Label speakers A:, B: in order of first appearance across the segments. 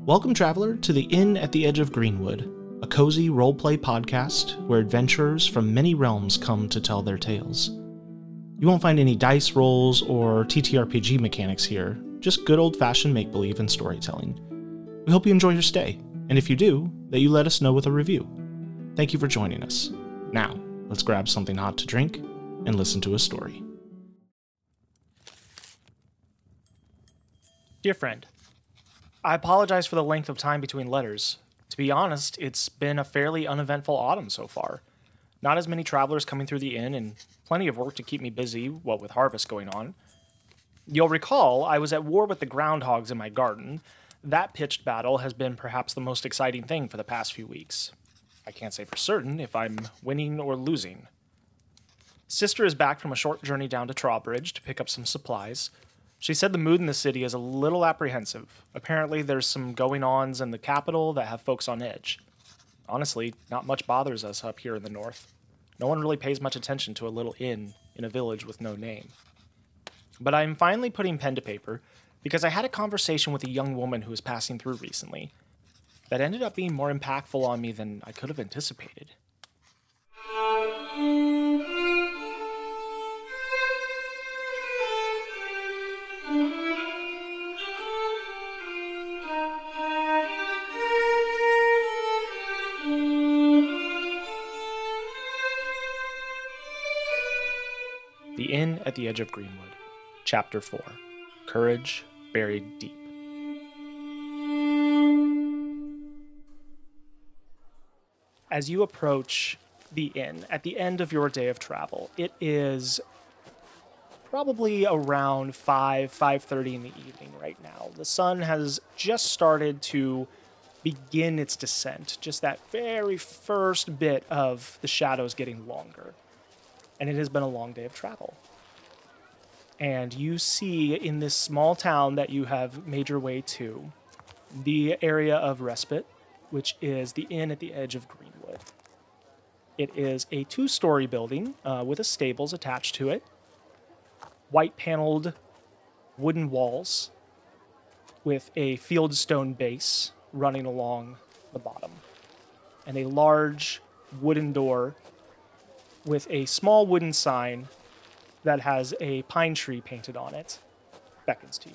A: Welcome, traveler, to the Inn at the Edge of Greenwood, a cozy roleplay podcast where adventurers from many realms come to tell their tales. You won't find any dice rolls or TTRPG mechanics here, just good old-fashioned make-believe and storytelling. We hope you enjoy your stay, and if you do, that you let us know with a review. Thank you for joining us. Now, let's grab something hot to drink and listen to a story.
B: Dear friend, I apologize for the length of time between letters. To be honest, it's been a fairly uneventful autumn so far. Not as many travelers coming through the inn, and plenty of work to keep me busy, what with harvest going on. You'll recall I was at war with the groundhogs in my garden. That pitched battle has been perhaps the most exciting thing for the past few weeks. I can't say for certain if I'm winning or losing. Sister is back from a short journey down to Trawbridge to pick up some supplies. She said the mood in the city is a little apprehensive. Apparently there's some going-ons in the capital that have folks on edge. Honestly, not much bothers us up here in the north. No one really pays much attention to a little inn in a village with no name. But I'm finally putting pen to paper because I had a conversation with a young woman who was passing through recently that ended up being more impactful on me than I could have anticipated. The Inn at the Edge of Greenwood, Chapter 4, Courage Buried Deep. As you approach the inn at the end of your day of travel, it is probably around 5:30 in the evening right now. The sun has just started to begin its descent, just that very first bit of the shadows getting longer. And it has been a long day of travel. And you see in this small town that you have made your way to, the area of Respite, which is the inn at the edge of Greenwood. It is a 2-story building with a stables attached to it, white paneled wooden walls with a fieldstone base running along the bottom, and a large wooden door with a small wooden sign that has a pine tree painted on it, beckons to you.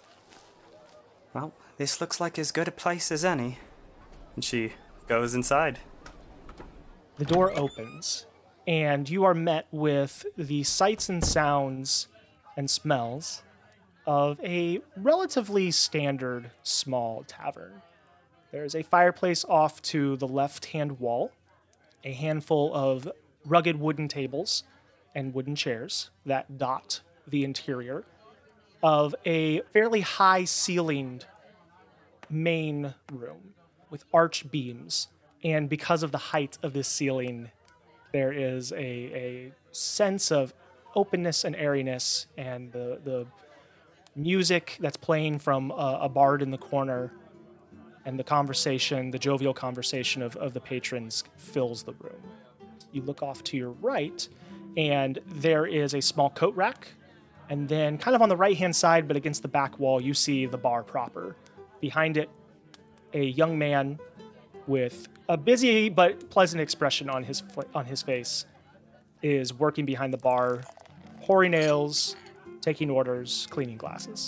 C: Well, this looks like as good a place as any. And she goes inside.
B: The door opens, and you are met with the sights and sounds and smells of a relatively standard small tavern. There is a fireplace off to the left-hand wall, a handful of rugged wooden tables and wooden chairs that dot the interior of a fairly high-ceilinged main room with arched beams. And because of the height of this ceiling, there is a sense of openness and airiness, and the music that's playing from a bard in the corner and the conversation, the jovial conversation of the patrons fills the room. You look off to your right, and there is a small coat rack. And then kind of on the right-hand side, but against the back wall, you see the bar proper. Behind it, a young man with a busy but pleasant expression on his face is working behind the bar, pouring ales, taking orders, cleaning glasses.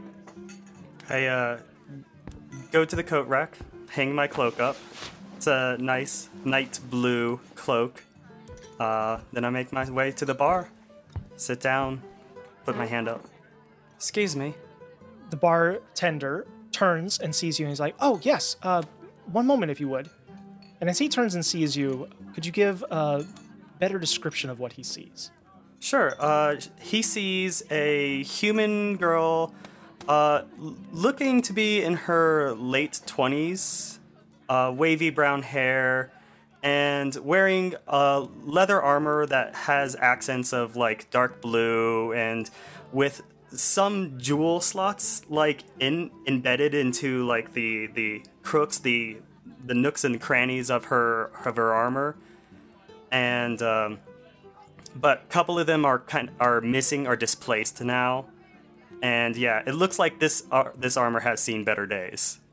C: I go to the coat rack, hang my cloak up. It's a nice night blue cloak. Then I make my way to the bar, sit down, put my hand up. Excuse me.
B: The bartender turns and sees you, and he's like, "Oh, yes, one moment if you would." And as he turns and sees you, could you give a better description of what he sees?
C: Sure. He sees a human girl looking to be in her late 20s, wavy brown hair, and wearing leather armor that has accents of like dark blue and with some jewel slots like embedded into like the crooks, the nooks and crannies of her armor, and but a couple of them are missing or displaced now, and yeah, it looks like this armor has seen better days.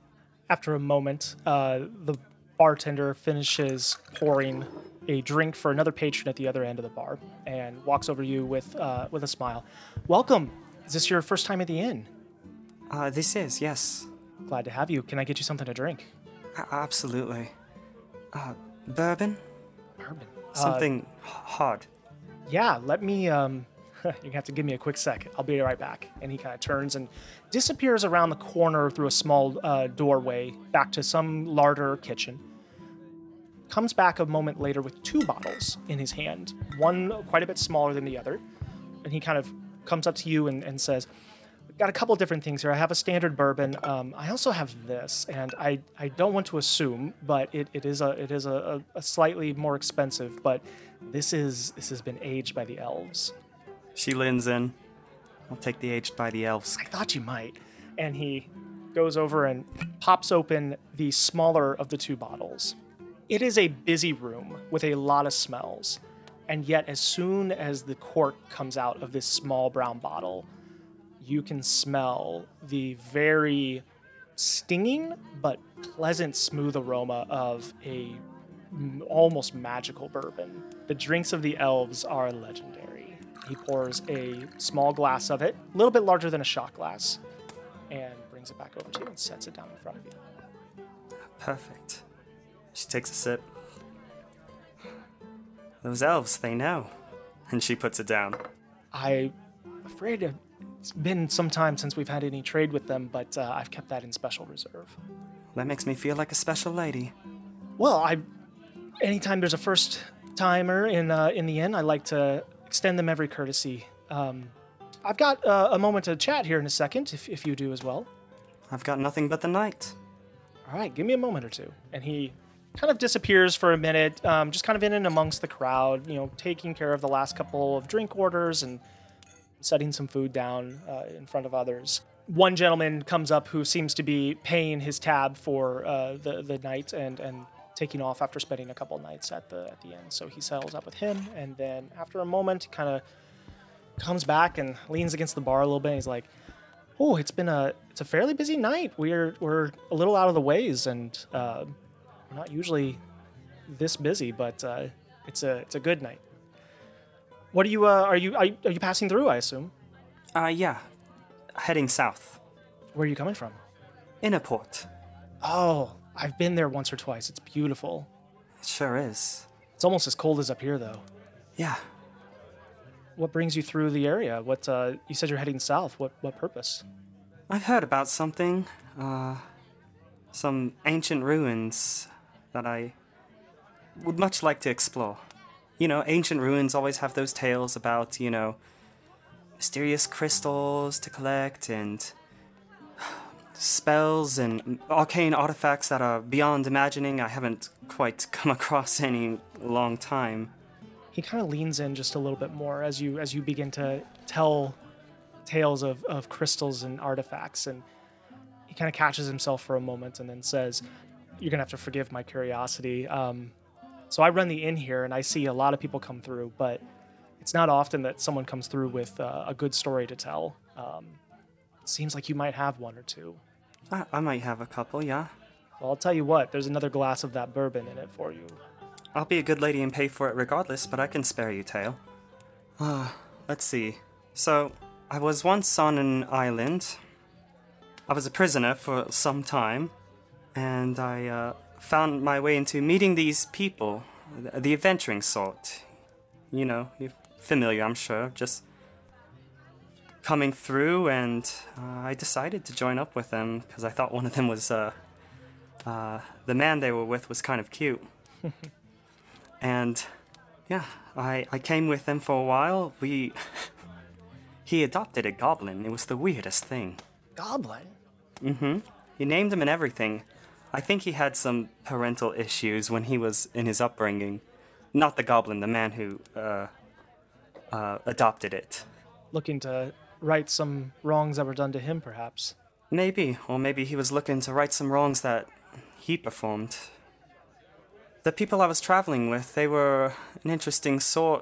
B: After a moment, the bartender finishes pouring a drink for another patron at the other end of the bar and walks over to you with a smile. Welcome. Is this your first time at the inn?
C: This is, yes.
B: Glad to have you. Can I get you something to drink?
C: Absolutely. Bourbon?
B: Bourbon.
C: Something hard.
B: Yeah, let me, you have to give me a quick sec. I'll be right back. And he kind of turns and disappears around the corner through a small doorway back to some larder kitchen. Comes back a moment later with 2 bottles in his hand, one quite a bit smaller than the other. And he kind of comes up to you and says, "We've got a couple different things here. I have a standard bourbon. I also have this, and I don't want to assume, but it is a slightly more expensive, but this has been aged by the elves."
C: She leans in. I'll take the aged by the elves.
B: I thought you might. And he goes over and pops open the smaller of the 2 bottles. It is a busy room with a lot of smells. And yet, as soon as the cork comes out of this small brown bottle, you can smell the very stinging but pleasant, smooth aroma of a almost magical bourbon. The drinks of the elves are legendary. He pours a small glass of it, a little bit larger than a shot glass, and brings it back over to you and sets it down in front of you.
C: Perfect. She takes a sip. Those elves, they know. And she puts it down.
B: I'm afraid it's been some time since we've had any trade with them, but I've kept that in special reserve.
C: That makes me feel like a special lady.
B: Well, anytime there's a first timer in the inn, I like to extend them every courtesy. I've got a moment to chat here in a second, if you do as well.
C: I've got nothing but the night.
B: All right, give me a moment or two. And he kind of disappears for a minute, just kind of in and amongst the crowd, taking care of the last couple of drink orders and setting some food down in front of others. One gentleman comes up who seems to be paying his tab for the night and taking off after spending a couple nights at the inn. So he settles up with him, and then after a moment, he kind of comes back and leans against the bar a little bit. And he's like, "Oh, it's a fairly busy night. We're a little out of the ways, and we're not usually this busy, but it's a good night." What are you passing through, I assume?
C: Yeah. Heading south.
B: Where are you coming from?
C: Innerport.
B: Oh, I've been there once or twice. It's beautiful.
C: It sure is.
B: It's almost as cold as up here, though.
C: Yeah.
B: What brings you through the area? You said you're heading south. What purpose?
C: I've heard about something. Some ancient ruins that I would much like to explore. Ancient ruins always have those tales about, mysterious crystals to collect and spells and arcane artifacts that are beyond imagining. I haven't quite come across any in a long time.
B: He kind of leans in just a little bit more as you begin to tell tales of crystals and artifacts, and he kind of catches himself for a moment and then says, "You're gonna have to forgive my curiosity. So I run the inn here, and I see a lot of people come through, but it's not often that someone comes through with a good story to tell. It seems like you might have one or two."
C: I might have a couple, yeah.
B: Well, I'll tell you what, there's another glass of that bourbon in it for you.
C: I'll be a good lady and pay for it regardless, but I can spare you, Tail. Let's see. So, I was once on an island. I was a prisoner for some time, and I found my way into meeting these people, the adventuring sort. You're familiar, I'm sure, just coming through, and I decided to join up with them because I thought one of them was, the man they were with was kind of cute. And, yeah, I came with them for a while. He adopted a goblin. It was the weirdest thing.
B: Goblin?
C: Mm-hmm. He named him and everything. I think he had some parental issues when he was in his upbringing. Not the goblin, the man who, adopted it.
B: Looking to right some wrongs that were done to him, perhaps.
C: Maybe, or maybe he was looking to right some wrongs that he performed. The people I was traveling with, they were an interesting sort,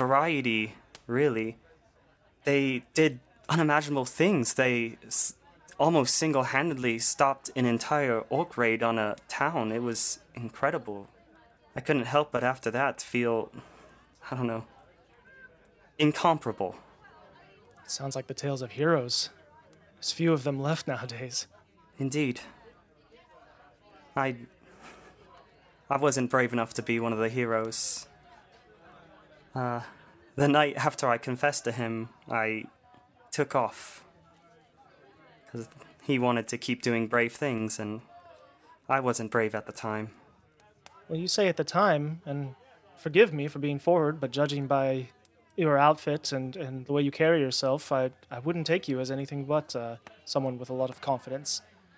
C: variety, really. They did unimaginable things. They almost single-handedly stopped an entire orc raid on a town. It was incredible. I couldn't help but after that feel, I don't know, incomparable.
B: Sounds like the tales of heroes. There's few of them left nowadays.
C: Indeed. I wasn't brave enough to be one of the heroes. The night after I confessed to him, I took off. Because he wanted to keep doing brave things, and I wasn't brave at the time.
B: Well, you say at the time, and forgive me for being forward, but judging by your outfit and the way you carry yourself, I wouldn't take you as anything but someone with a lot of confidence.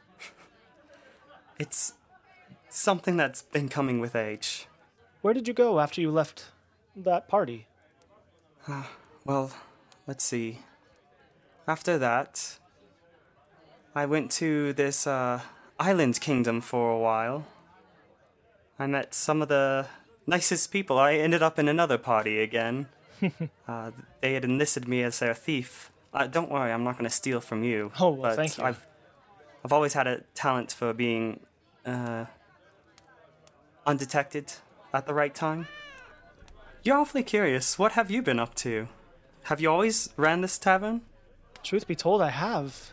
C: It's something that's been coming with age.
B: Where did you go after you left that party?
C: Well, let's see. After that, I went to this island kingdom for a while. I met some of the nicest people. I ended up in another party again. They had enlisted me as their thief. Don't worry, I'm not going to steal from you.
B: Oh, well,
C: but
B: thank you.
C: I've always had a talent for being undetected at the right time. You're awfully curious. What have you been up to? Have you always ran this tavern?
B: Truth be told, I have.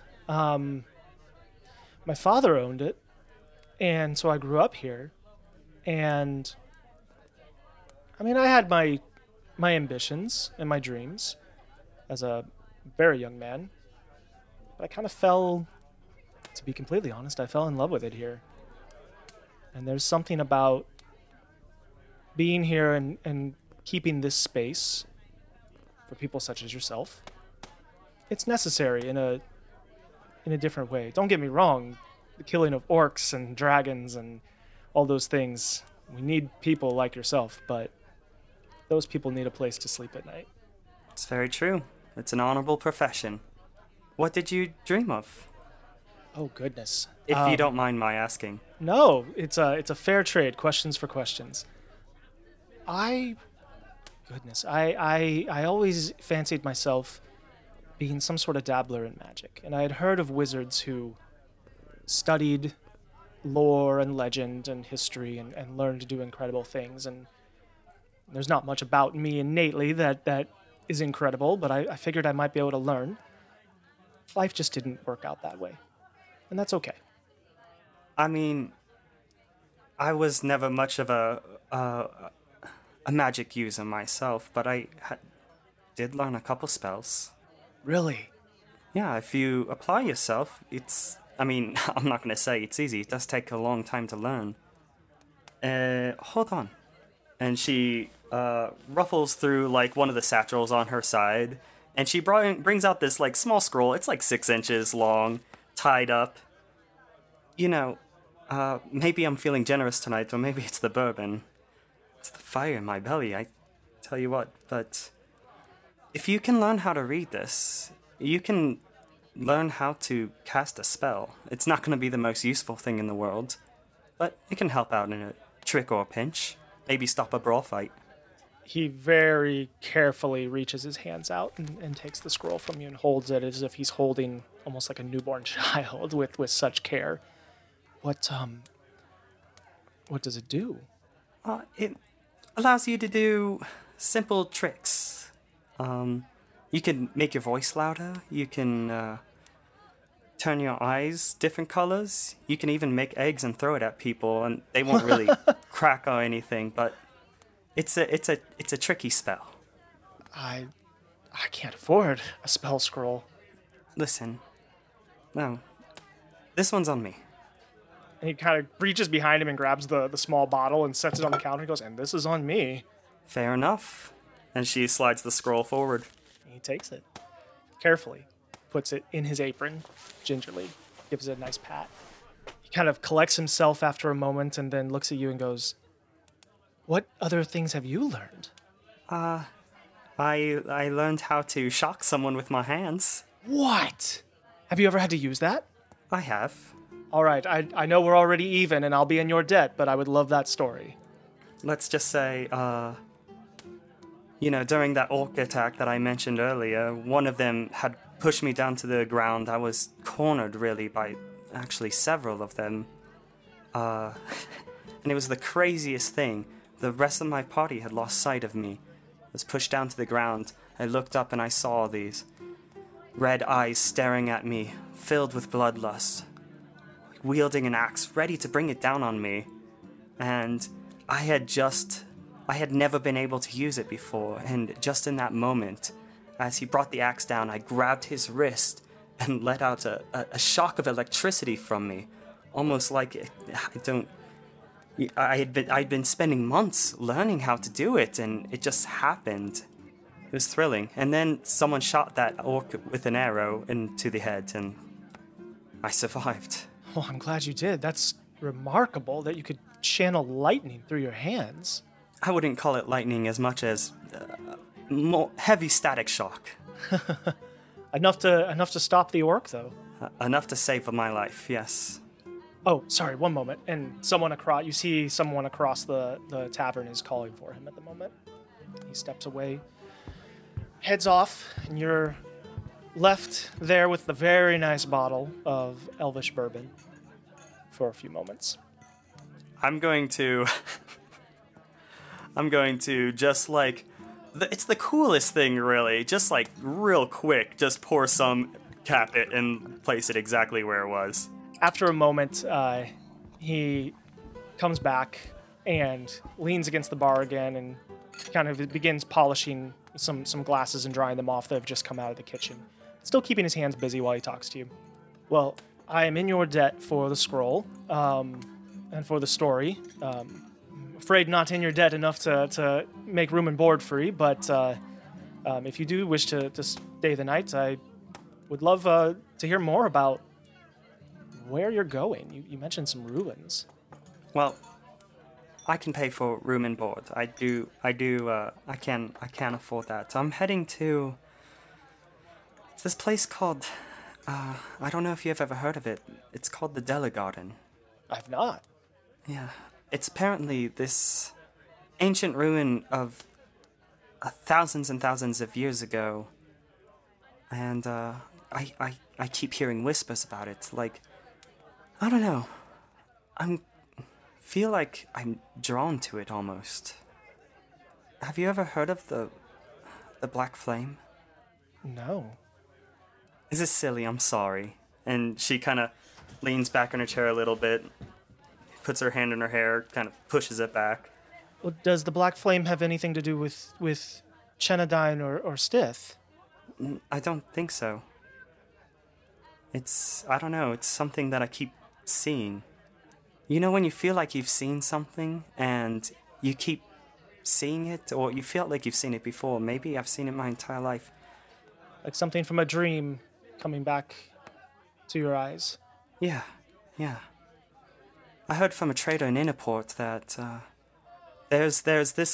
B: My father owned it, and so I grew up here. And I mean, I had my ambitions and my dreams as a very young man. But I kind of fell, to be completely honest, I fell in love with it here. And there's something about being here and keeping this space for people such as yourself. It's necessary in a different way. Don't get me wrong, the killing of orcs and dragons and all those things, we need people like yourself, but those people need a place to sleep at night.
C: It's very true. It's an honorable profession. What did you dream of?
B: Oh, goodness.
C: If you don't mind my asking.
B: No, it's a fair trade. Questions for questions. I always fancied myself being some sort of dabbler in magic, and I had heard of wizards who studied lore and legend and history and learned to do incredible things. And there's not much about me innately that is incredible, but I figured I might be able to learn. Life just didn't work out that way, and that's okay.
C: I mean, I was never much of a magic user myself, but I did learn a couple spells.
B: Really?
C: Yeah, if you apply yourself, I'm not going to say it's easy. It does take a long time to learn. Hold on. And she ruffles through, like, one of the satchels on her side, and she brings out this, like, small scroll. It's, like, 6 inches long, tied up. You know, maybe I'm feeling generous tonight, or maybe it's the bourbon. It's the fire in my belly, I tell you what. But if you can learn how to read this, you can learn how to cast a spell. It's not going to be the most useful thing in the world, but it can help out in a trick or a pinch. Maybe stop a brawl fight.
B: He very carefully reaches his hands out and takes the scroll from you and holds it as if he's holding almost like a newborn child with such care. What does it do?
C: It allows you to do simple tricks. You can make your voice louder. You can turn your eyes different colors. You can even make eggs and throw it at people, and they won't really crack or anything. But it's a tricky spell.
B: I can't afford a spell scroll.
C: Listen, no, this one's on me.
B: And he kind of reaches behind him and grabs the small bottle and sets it on the counter. He goes, "And this is on me."
C: Fair enough. And she slides the scroll forward.
B: He takes it carefully, puts it in his apron, gingerly, gives it a nice pat. He kind of collects himself after a moment and then looks at you and goes, "What other things have you learned?"
C: I learned how to shock someone with my hands.
B: What? Have you ever had to use that?
C: I have.
B: All right, I know we're already even and I'll be in your debt, but I would love that story.
C: Let's just say, during that orc attack that I mentioned earlier, one of them had pushed me down to the ground. I was cornered, really, by actually several of them. And it was the craziest thing. The rest of my party had lost sight of me. I was pushed down to the ground. I looked up and I saw these red eyes staring at me, filled with bloodlust, wielding an axe, ready to bring it down on me. And I had never been able to use it before, and just in that moment, as he brought the axe down, I grabbed his wrist and let out a shock of electricity from me, almost like I'd been spending months learning how to do it, and it just happened. It was thrilling. And then someone shot that orc with an arrow into the head, and I survived.
B: Well, I'm glad you did. That's remarkable that you could channel lightning through your hands.
C: I wouldn't call it lightning as much as more heavy static shock.
B: Enough to stop the orc, though.
C: Enough to save my life, yes.
B: Oh, sorry, one moment. And you see someone across the tavern is calling for him at the moment. He steps away, heads off, and you're left there with the very nice bottle of Elvish bourbon for a few moments.
C: I'm going to just like, it's the coolest thing, really. Just like real quick, just pour some, cap it, and place it exactly where it was.
B: After a moment, he comes back and leans against the bar again and kind of begins polishing some glasses and drying them off that have just come out of the kitchen, still keeping his hands busy while he talks to you. Well, I am in your debt for the scroll and for the story. Afraid not in your debt enough to make room and board free, but if you do wish to stay the night, I would love to hear more about where you're going. You mentioned some ruins.
C: Well, I can pay for room and board. I can afford that. I'm heading to this place called, I don't know if you've ever heard of it. It's called the Delagarden.
B: I've not.
C: Yeah. It's apparently this ancient ruin of thousands and thousands of years ago. And I keep hearing whispers about it. Like, I don't know. Feel like I'm drawn to it almost. Have you ever heard of the Black Flame?
B: No.
C: This is silly, I'm sorry. And she kind of leans back in her chair a little bit, puts her hand in her hair, kind of pushes it back.
B: Well, does the Black Flame have anything to do with Chenadine or Stith?
C: I don't think so. I don't know, it's something that I keep seeing. You know when you feel like you've seen something and you keep seeing it, or you feel like you've seen it before? Maybe I've seen it my entire life.
B: Like something from a dream coming back to your eyes.
C: Yeah. I heard from a trader in Innaport that there's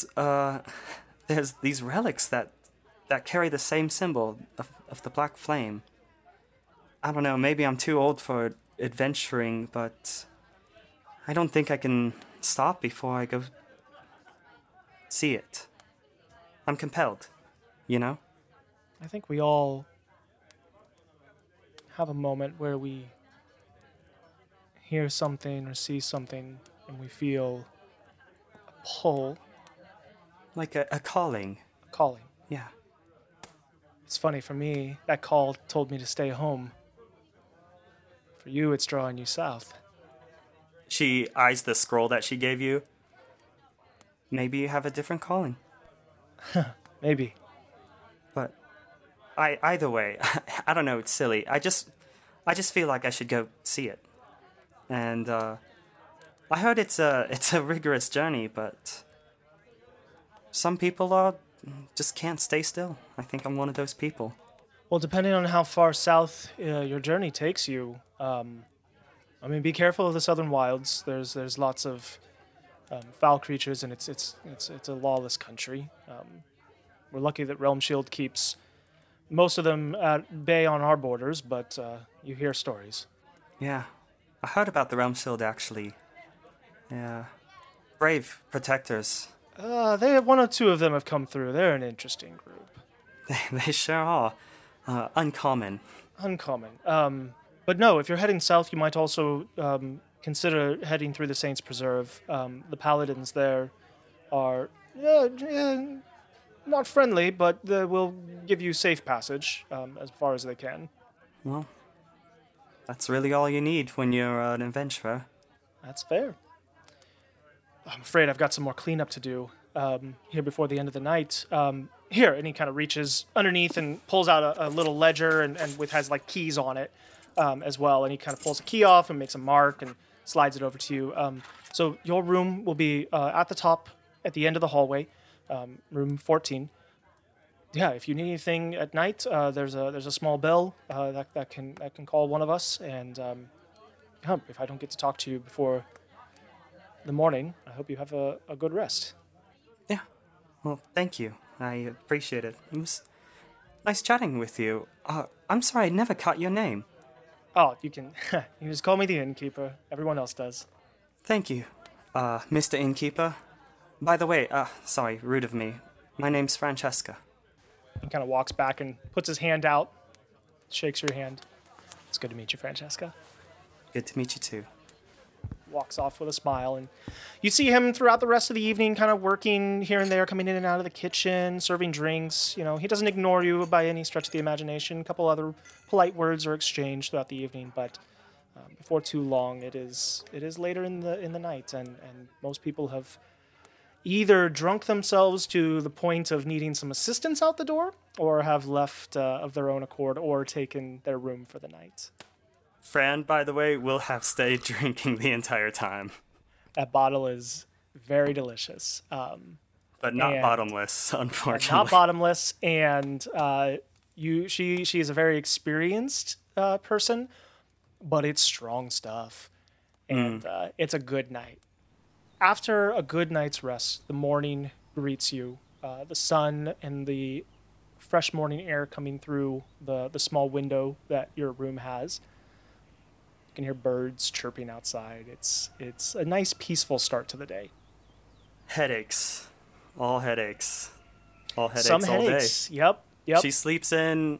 C: these relics that carry the same symbol of the Black Flame. I don't know, maybe I'm too old for adventuring, but I don't think I can stop before I go see it. I'm compelled, you know?
B: I think we all have a moment where we hear something or see something and we feel a pull.
C: Like a calling.
B: A calling.
C: Yeah.
B: It's funny, for me, that call told me to stay home. For you, it's drawing you south.
C: She eyes the scroll that she gave you. Maybe you have a different calling.
B: Maybe.
C: But either way, I don't know, it's silly. I just feel like I should go see it. And I heard it's a rigorous journey, but some people just can't stay still. I think I'm one of those people.
B: Well, depending on how far south your journey takes you, be careful of the southern wilds. There's lots of foul creatures, and it's a lawless country. We're lucky that Realm Shield keeps most of them at bay on our borders, but you hear stories.
C: Yeah, I heard about the Realm Shield, actually. Yeah. Brave protectors.
B: One or two of them have come through. They're an interesting group.
C: They sure are. uncommon.
B: Uncommon. But no, if you're heading south, you might also consider heading through the Saints Preserve. The paladins there are not friendly, but they will give you safe passage as far as they can.
C: Well, that's really all you need when you're an adventurer.
B: That's fair. I'm afraid I've got some more cleanup to do here before the end of the night. Here, and he kind of reaches underneath and pulls out a little ledger and has like keys on it as well. And he kind of pulls a key off and makes a mark and slides it over to you. So your room will be at the top, at the end of the hallway, room 14. Yeah, if you need anything at night, there's a small bell that can call one of us. And if I don't get to talk to you before the morning, I hope you have a good rest.
C: Yeah. Well, thank you. I appreciate it. It was nice chatting with you. I'm sorry, I never caught your name.
B: Oh, you can just call me the innkeeper. Everyone else does.
C: Thank you, Mr. Innkeeper. By the way, sorry, rude of me. My name's Francesca.
B: He kind of walks back and puts his hand out, shakes your hand. It's good to meet you, Francesca.
C: Good to meet you too.
B: Walks off with a smile, and you see him throughout the rest of the evening kind of working here and there, coming in and out of the kitchen, serving drinks. You know, he doesn't ignore you by any stretch of the imagination. A couple other polite words are exchanged throughout the evening, but before too long, it is later in the night, and most people have either drunk themselves to the point of needing some assistance out the door, or have left of their own accord, or taken their room for the night.
C: Fran, by the way, will have stayed drinking the entire time.
B: That bottle is very delicious.
C: But not bottomless, unfortunately.
B: Not bottomless, and she is a very experienced person, but it's strong stuff, and it's a good night. After a good night's rest, the morning greets you. The sun and the fresh morning air coming through the small window that your room has. You can hear birds chirping outside. It's a nice, peaceful start to the day.
C: Headaches. All headaches. All headaches
B: Some
C: all
B: headaches.
C: Day.
B: Yep.
C: She sleeps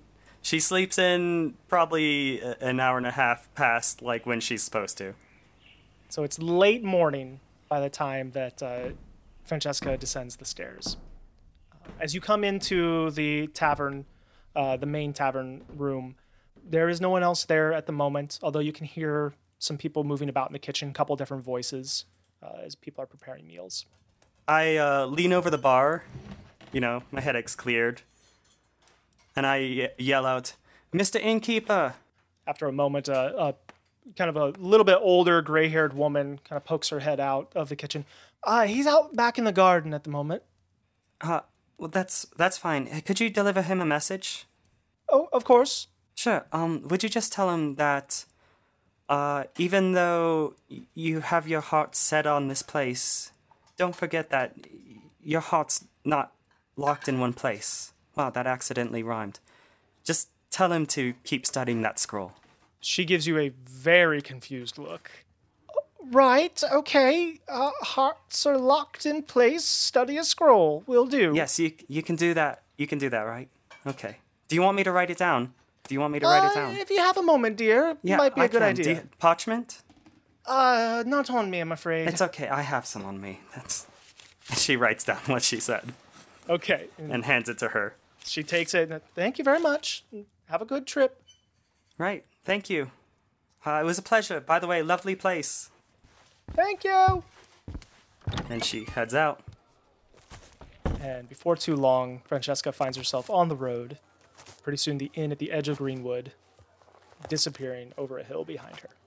C: in probably an hour and a half past like when she's supposed to.
B: So it's late morning by the time that Francesca descends the stairs. As you come into the tavern, the main tavern room, there is no one else there at the moment, although you can hear some people moving about in the kitchen, a couple different voices as people are preparing meals.
C: I lean over the bar, my headache's cleared, and I yell out, "Mr. Innkeeper!"
B: After a moment, kind of a little bit older, gray-haired woman kind of pokes her head out of the kitchen. He's out back in the garden at the moment.
C: Well, that's fine. Could you deliver him a message?
B: Oh, of course.
C: Sure. Would you just tell him that, even though you have your heart set on this place, don't forget that your heart's not locked in one place. Wow, that accidentally rhymed. Just tell him to keep studying that scroll.
B: She gives you a very confused look. Right, okay. Hearts are locked in place. Study a scroll. Will do.
C: Yes, you can do that. You can do that, right? Okay. Do you want me to write it down? Write it down?
B: If you have a moment, dear,
C: yeah,
B: might be a good
C: can.
B: idea.
C: Parchment?
B: Not on me, I'm afraid.
C: It's okay. I have some on me. She writes down what she said.
B: Okay.
C: And hands it to her.
B: She takes it. Thank you very much. Have a good trip.
C: Right. Thank you. It was a pleasure. By the way, lovely place.
B: Thank you.
C: And she heads out.
B: And before too long, Francesca finds herself on the road. Pretty soon, the inn at the edge of Greenwood, disappearing over a hill behind her.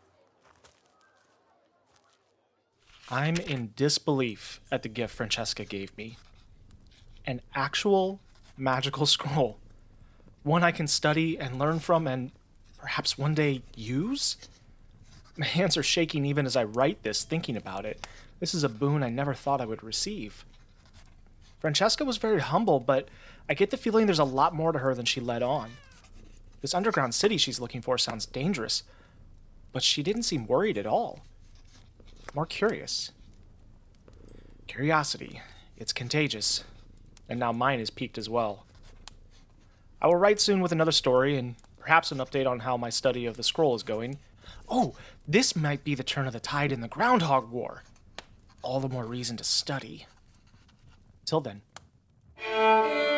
B: I'm in disbelief at the gift Francesca gave me. An actual magical scroll. One I can study and learn from and perhaps one day use? My hands are shaking even as I write this, thinking about it. This is a boon I never thought I would receive. Francesca was very humble, but I get the feeling there's a lot more to her than she let on. This underground city she's looking for sounds dangerous, but she didn't seem worried at all. More curious. Curiosity. It's contagious, and now mine is piqued as well. I will write soon with another story and perhaps an update on how my study of the scroll is going. Oh, this might be the turn of the tide in the Groundhog War. All the more reason to study. Till then.